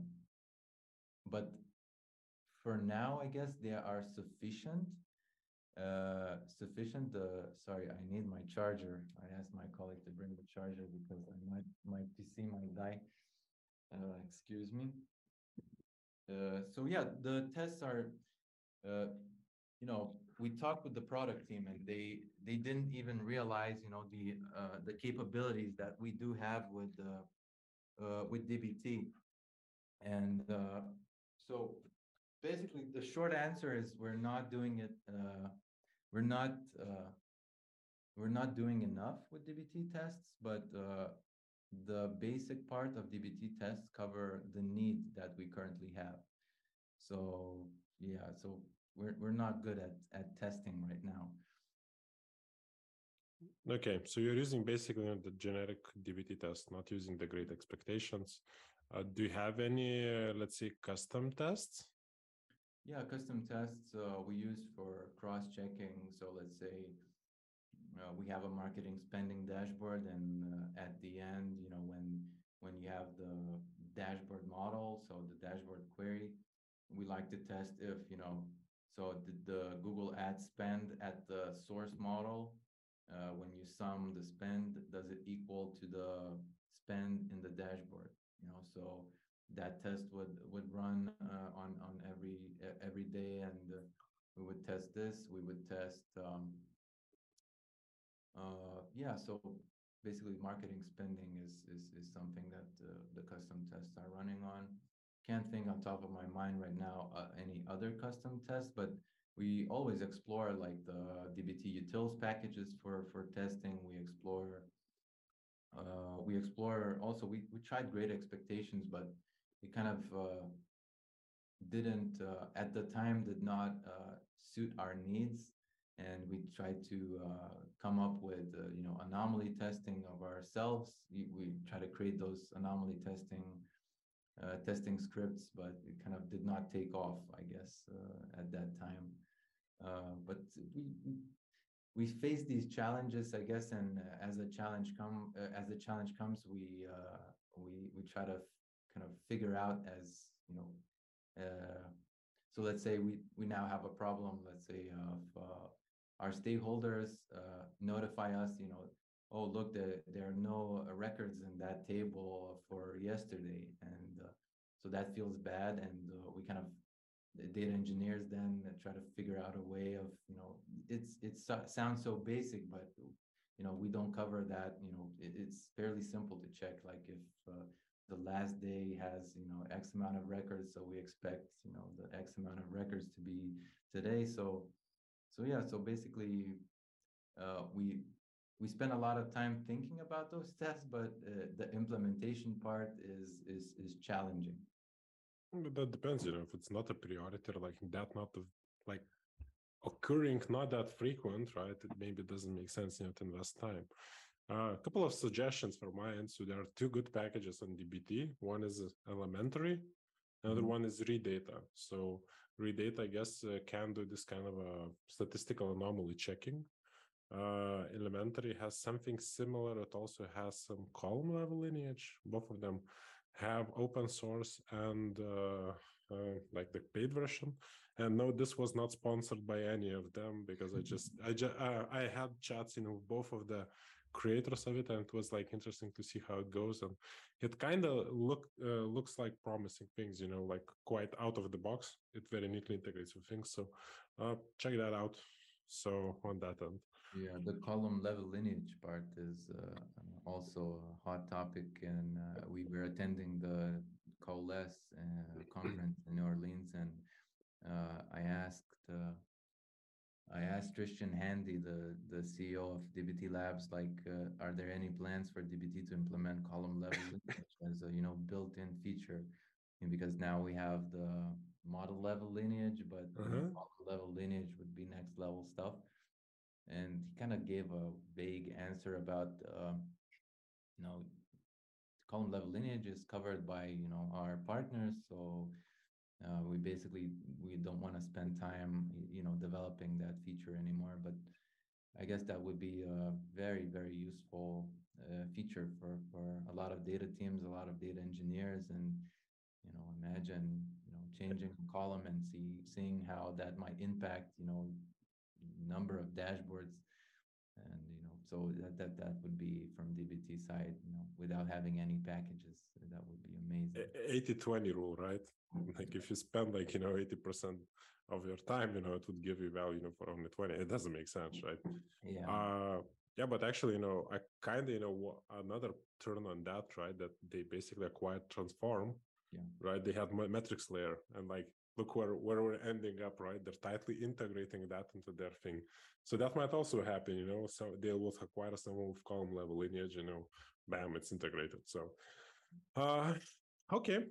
but for now I guess they are sufficient uh, sufficient. Uh, sorry, I need my charger. I asked my colleague to bring the charger because I might my P C might die. Uh, excuse me. Uh, so yeah, the tests are, uh, you know, we talked with the product team, and they they didn't even realize, you know, the uh, the capabilities that we do have with uh, uh, with D B T, and uh, so basically the short answer is we're not doing it. Uh, we're not. Uh, we're not doing enough with D B T tests, but uh, the basic part of D B T tests cover the need that we currently have. So yeah, so we're we're not good at at testing right now. Okay, so you're using basically the generic D B T test, not using the great expectations. Uh, do you have any, uh, let's say, custom tests? Yeah, custom tests uh, we use for cross-checking. So let's say uh, we have a marketing spending dashboard, and uh, at the end, you know, when when you have the dashboard model, so the dashboard query, we like to test if you know, so the, the Google ad spend at the source model, uh, when you sum the spend, does it equal to the spend in the dashboard? You know, so that test would would run uh, on on every every day, and uh, we would test this. We would test. Um, uh, yeah, so basically marketing spending is is, is something that uh, the custom tests are running on. Can't think on top of my mind right now uh, any other custom tests, but we always explore like the D B T utils packages for for testing. We explore uh, we explore also we we tried great expectations, but it kind of uh, didn't uh, at the time did not uh, suit our needs, and we tried to uh, come up with uh, you know anomaly testing of ourselves. We, we try to create those anomaly testing uh, testing scripts, but it kind of did not take off, I guess, uh, at that time. Uh, but we we face these challenges, I guess, and uh, as the challenge come uh, as the challenge comes, we uh, we we try to f- kind of figure out as you know. Uh, so let's say we we now have a problem. Let's say of uh, our stakeholders uh, notify us. You know, oh look, there there are no uh, records in that table for yesterday, and uh, so that feels bad, and uh, we kind of the data engineers then try to figure out a way of you know it's it sounds so basic, but you know we don't cover that. You know it, it's fairly simple to check, like if uh, the last day has you know x amount of records, so we expect you know the x amount of records to be today. So so yeah, so basically uh, we we spend a lot of time thinking about those tests, but uh, the implementation part is is is challenging. But that depends, you know, if it's not a priority or like that, not the, like occurring, not that frequent, right? It maybe doesn't make sense, you know, to invest time. Uh, a couple of suggestions from my end. So there are two good packages on D B T. One is Elementary, another Mhm. one is Redata. So Redata, I guess, uh, can do this kind of a statistical anomaly checking. Uh, Elementary has something similar. It also has some column level lineage. Both of them have open source and uh, uh, like the paid version. And no, this was not sponsored by any of them, because I just I just uh, I had chats, you know, with both of the creators of it, and it was like interesting to see how it goes. And it kind of look uh, looks like promising things, you know, like quite out of the box. It very neatly integrates with things. So uh, check that out. So on that end. Yeah, the column level lineage part is uh, also a hot topic, and uh, we were attending the Coalesce uh, conference in New Orleans, and uh, I asked uh, I asked Christian Handy, the the C E O of D B T Labs, like, uh, are there any plans for D B T to implement column level lineage as a you know built-in feature? And because now we have the model level lineage, but you know Uh-huh. column level lineage would be next level stuff. And he kind of gave a vague answer about um, you know column level lineage is covered by you know our partners, so uh, we basically we don't want to spend time you know developing that feature anymore. But I guess that would be a very very useful uh, feature for for a lot of data teams, a lot of data engineers. And you know imagine you know changing a column and see seeing how that might impact you know number of dashboards. And you know so that that that would be from D B T side, you know without having any packages. That would be amazing. eighty twenty rule, right? Like if you spend like, you know, eighty percent of your time, you know, it would give you value, you know, for only twenty. It doesn't make sense, right? Yeah. Uh, yeah, but actually, you know, I kind of, you know, another turn on that, right? That they basically acquired Transform, Yeah. right? They had metrics layer, and like, look where, where we're ending up, right? They're tightly integrating that into their thing. So that might also happen, you know, so they will acquire someone with column level lineage, you know, bam, it's integrated. So, uh, okay.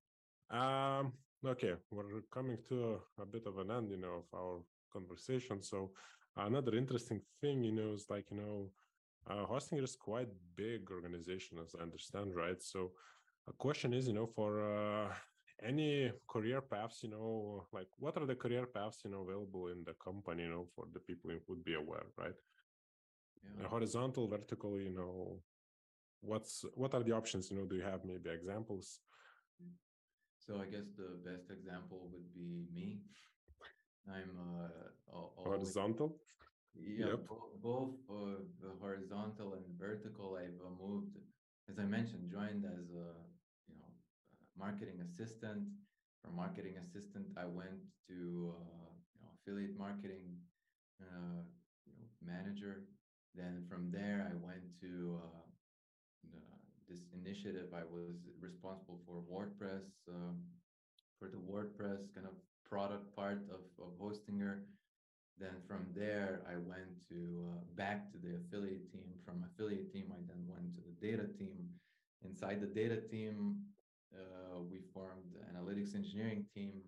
Um, okay, we're coming to a, a bit of an end, you know, of our conversation. So another interesting thing, you know, is like, you know, uh, hosting is quite big organization, as I understand, right? So a question is, you know, for uh, any career paths, you know, like what are the career paths, you know, available in the company, you know, for the people who would be aware, right? Yeah. Uh, horizontal, vertical, you know, what's what are the options, you know, do you have maybe examples? So I guess the best example would be me. I'm uh, always Horizontal. yeah, Yep. bo- both uh, the horizontal and vertical. I've uh, moved, as I mentioned, joined as a you know uh, marketing assistant. From marketing assistant, I went to uh, you know affiliate marketing, uh, you know manager. Then from there, I went to uh, the, this initiative. I was responsible for WordPress, um, for the WordPress kind of product part of, of Hostinger. Then from there, I went to uh, back to the affiliate team. From affiliate team, I then went to the data team. Inside the data team, uh, we formed the analytics engineering team.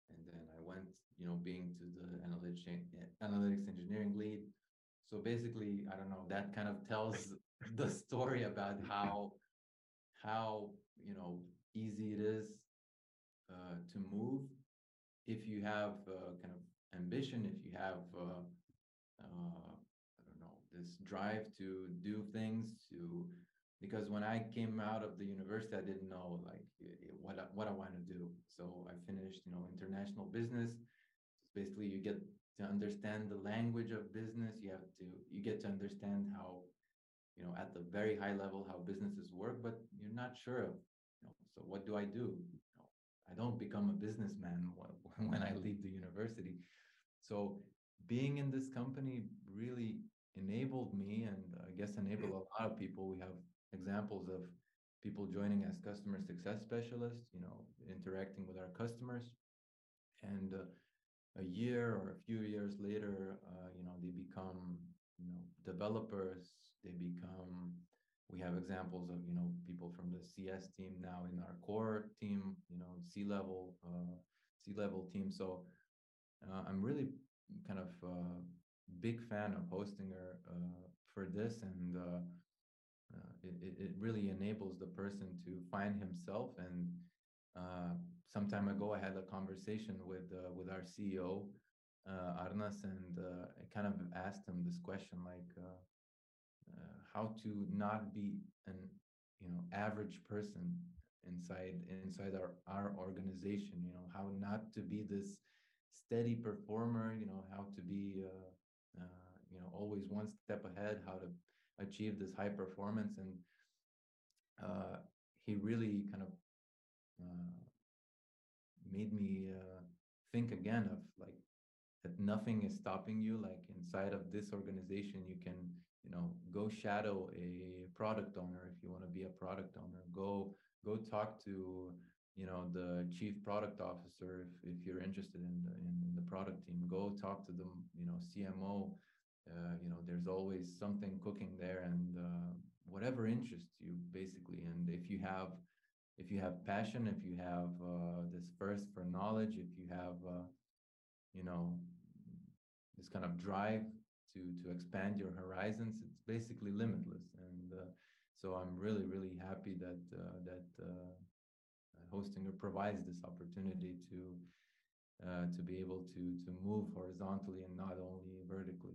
and then I went, you know, being to the analytics analytics engineering lead. So basically, I don't know, that kind of tells the story about how how you know easy it is uh, to move if you have uh, kind of ambition, if you have uh, uh, I don't know, this drive to do things to, because when I came out of the university, I didn't know like what I, what I want to do. So I finished, you know, international business. So basically, you get to understand the language of business. You have to you get to understand how, you know, at the very high level how businesses work, but you're not sure of, you know, so what do I do? You know, I don't become a businessman when I leave the university. So being in this company really enabled me, and I guess enabled a lot of people. We have examples of people joining as customer success specialists, you know, interacting with our customers. And uh, a year or a few years later, uh, you know, they become, you know, developers. They become, we have examples of, you know, people from the C S team now in our core team, you know, C-level, uh, C-level team. So uh, I'm really kind of uh, big fan of Hostinger uh, for this, and uh, uh, it, it it really enables the person to find himself. And uh, some time ago, I had a conversation with uh, with our C E O, uh, Arnas, and uh, I kind of asked him this question, like uh, uh, how to not be an, you know, average person inside inside our our organization. You know, how not to be this steady performer. You know, how to be uh, uh, you know, always one step ahead. How to achieve this high performance. And uh, he really kind of uh, made me uh, think again of like that nothing is stopping you. Like inside of this organization, you can, you know, go shadow a product owner if you want to be a product owner. Go go talk to, you know, the chief product officer if, if you're interested in the, in, in the product team. Go talk to the, you know, C M O. Uh, you know, there's always something cooking there, and uh, whatever interests you basically. And if you have if you have passion, if you have uh, this thirst for knowledge, if you have uh, you know, this kind of drive to to expand your horizons, it's basically limitless. And uh, so I'm really really happy that uh, that uh, Hostinger provides this opportunity to uh, to be able to to move horizontally and not only vertically.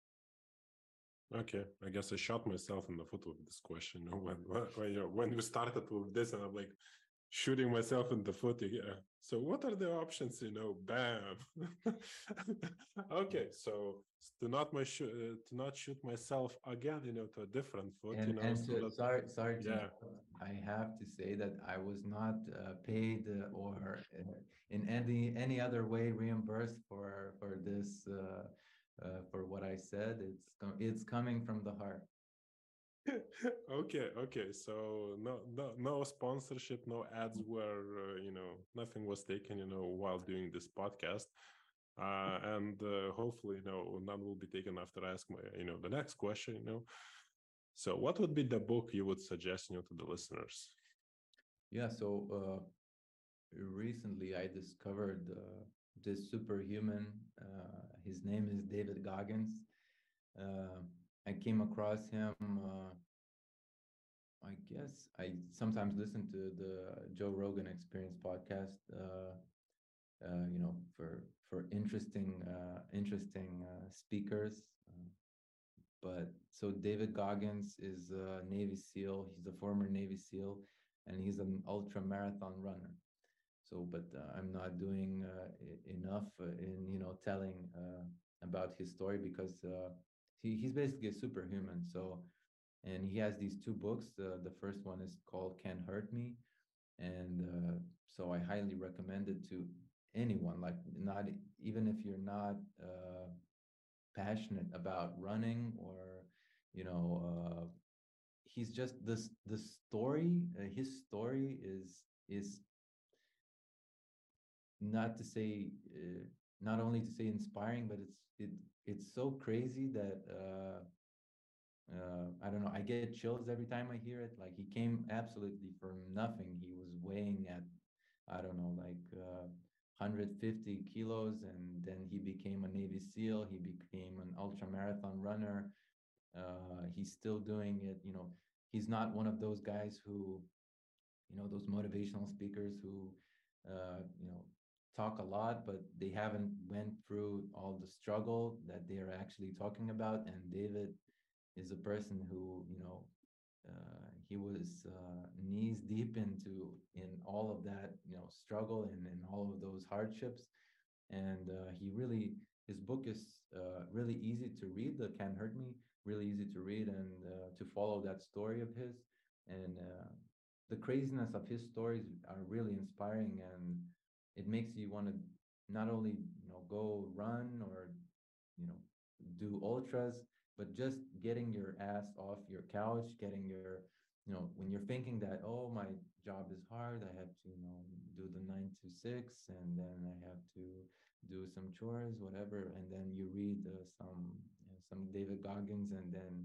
Okay, I guess I shot myself in the foot with this question. You know, when when, you know, when we started with this, and I'm like shooting myself in the foot. Yeah. So what are the options? You know, bam. Okay, so to not my sh- uh, to not shoot myself again, you know, to a different foot. You And know, and so to, that sorry sorry to yeah. interrupt, I have to say that I was not uh, paid uh, or uh, in any any other way reimbursed for for this uh, uh, for what I said. It's com- it's coming from the heart. Okay, okay. So no, no, no sponsorship, no ads were, uh, you know, nothing was taken, you know, while doing this podcast. Uh, and uh, hopefully, you know, none will be taken after I ask my, you know, the next question, you know. So what would be the book you would suggest, you know, to the listeners? Yeah, so uh, recently I discovered uh, this superhuman. Uh, his name is David Goggins. Uh, I came across him. Uh, I guess I sometimes listen to the Joe Rogan Experience podcast. Uh, uh, you know, for for interesting uh, interesting uh, speakers. Uh, but so David Goggins is a Navy SEAL. He's a former Navy SEAL, and he's an ultra marathon runner. So, but uh, I'm not doing uh, enough uh, in, you know, telling uh, about his story, because uh, he, he's basically a superhuman. So, and he has these two books. Uh, the first one is called Can't Hurt Me, and uh, so I highly recommend it to anyone. Like, not even if you're not uh, passionate about running, or, you know, uh, he's just this the story. Uh, his story is is not to say uh, not only to say inspiring, but it's it it's so crazy that uh, uh, I don't know. I get chills every time I hear it. Like, he came absolutely from nothing. He was weighing at, I don't know, like uh, one hundred fifty kilos, and then he became a Navy SEAL. He became an ultra marathon runner. Uh, he's still doing it. You know, he's not one of those guys who, you know, those motivational speakers who, uh, you know, talk a lot, but they haven't went through all the struggle that they are actually talking about. And David is a person who, you know, uh, he was uh, knees deep into in all of that, you know, struggle and, and all of those hardships. And uh, he really, his book is uh, really easy to read. The Can't Hurt Me, really easy to read and uh, to follow that story of his. And uh, the craziness of his stories are really inspiring, and it makes you want to not only, you know, go run or, you know, do ultras, but just getting your ass off your couch, getting your, you know, when you're thinking that, oh, my job is hard, I have to, you know, do the nine to six, and then I have to do some chores, whatever, and then you read uh, some, you know, some David Goggins, and then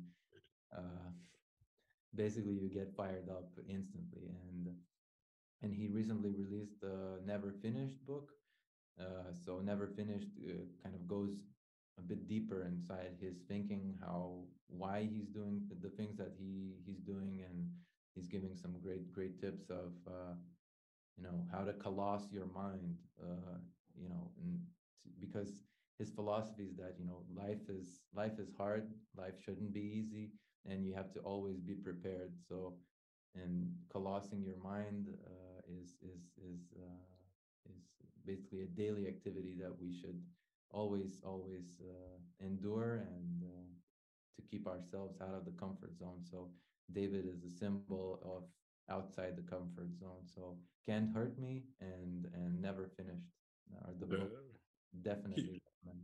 uh, basically you get fired up instantly. And and he recently released the Never Finished book. Uh, so Never Finished uh, kind of goes a bit deeper inside his thinking, how why he's doing the, the things that he he's doing, and he's giving some great great tips of uh, you know, how to coloss your mind, uh, you know, and t- because his philosophy is that, you know, life is life is hard, life shouldn't be easy, and you have to always be prepared. So, and colossing your mind uh, is is is uh, is basically a daily activity that we should always always uh, endure, and uh, to keep ourselves out of the comfort zone. So David is a symbol of outside the comfort zone. So Can't Hurt Me and and Never Finished are the Uh, book he, definitely recommend.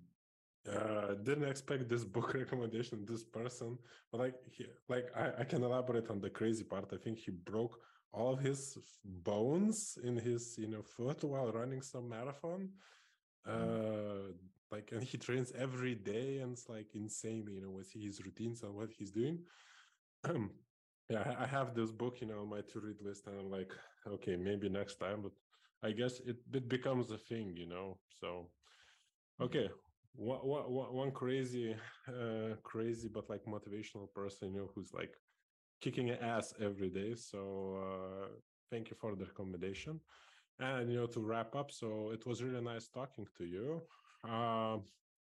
uh, didn't expect this book recommendation, this person, but like, he, like I, I can elaborate on the crazy part. I think he broke all of his bones in his, you know, foot while running some marathon. Mm. Uh, like, and he trains every day, and it's like insane, you know, with his routines and what he's doing. Yeah, I have this book, you know, on my to read list, and I'm like, okay, maybe next time, but I guess it, it becomes a thing, you know. So, Yeah. okay, one, one, one crazy, uh, crazy, but like motivational person, you know, who's like kicking ass every day. So, uh, thank you for the recommendation. And, you know, to wrap up, so it was really nice talking to you. Um,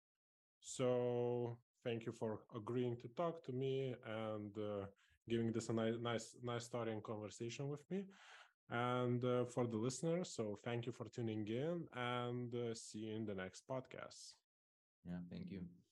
so thank you for agreeing to talk to me and uh, giving this a nice, nice, nice story and conversation with me. And uh, for the listeners, so thank you for tuning in, and uh, see you in the next podcast. Yeah. Thank you.